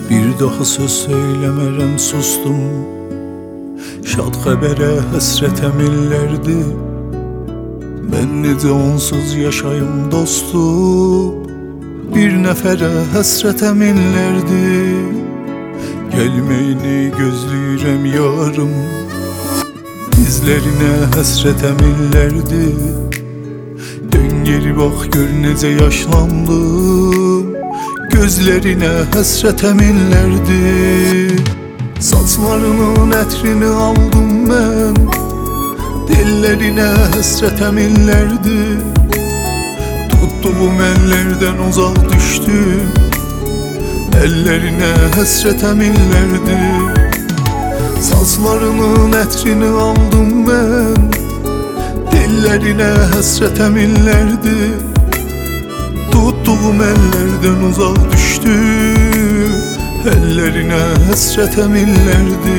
Bir daha söz söylemerem sustum. Şad xəbərə həsrət əmillərdi. Mən necə onsuz yaşayım dostum? Bir nəfərə həsrət əmillərdi. Gəlməyini gözləyirəm yarım. İzlərinə həsrət əmillərdi. Dön geri bax gör necə yaşlandım. Gözlərinə həsrət əmillərdi. Saçlarının ətrini aldım mən. Dillərinə həsrət əmillərdi. Tutduğum əllərdən uzaq düşdüm. Əllərinə həsrət əmillərdi. Saçlarının ətrini aldım mən. Dillərinə həsrət əmillərdi. Tutduğum əllərdən uzaq düşdüm. Əllərinə həsrət əmillərdi.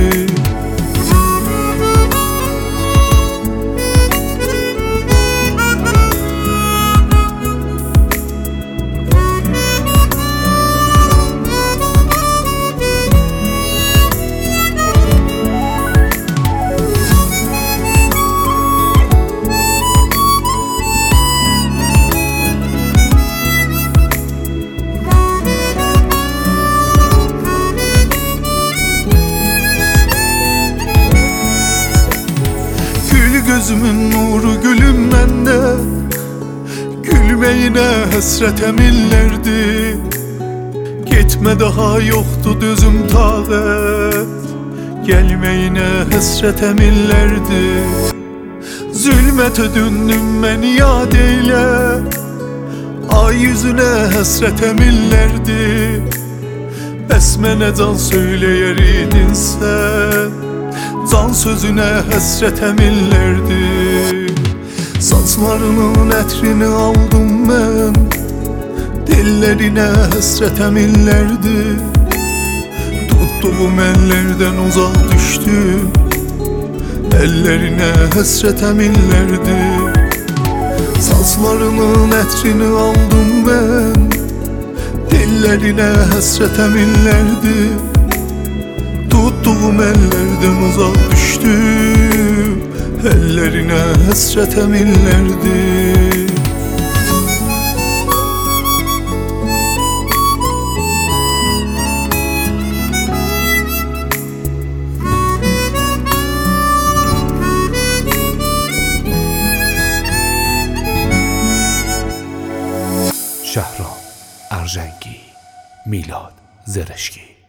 Gözümün nuru gülüm məndə. Gülməyinə həsrət əmillərdi. Getmə daha yoxdur düzüm taqət. Gəlməyinə həsrət əmillərdi. Zülmətə döndüm məni yad eylə. Ay yüzünə həsrət əmillərdi. Bəs mənə can söyləyər idin sən. Can sözünə həsrət əmillərdi. Saçlarının ətrini aldım mən. Dillərinə həsrət əmillərdi. Tutduğum əllərdən uzaq düşdüm. Əllərinə həsrət əmillərdi. Saçlarının ətrini aldım mən. Dillərinə həsrət əmillərdi. Tutduğum əllərdən uzaq düşdüm. Əllərinə həsrət əmillərdi. شهرام ارژنگی، میلاد زرشکی.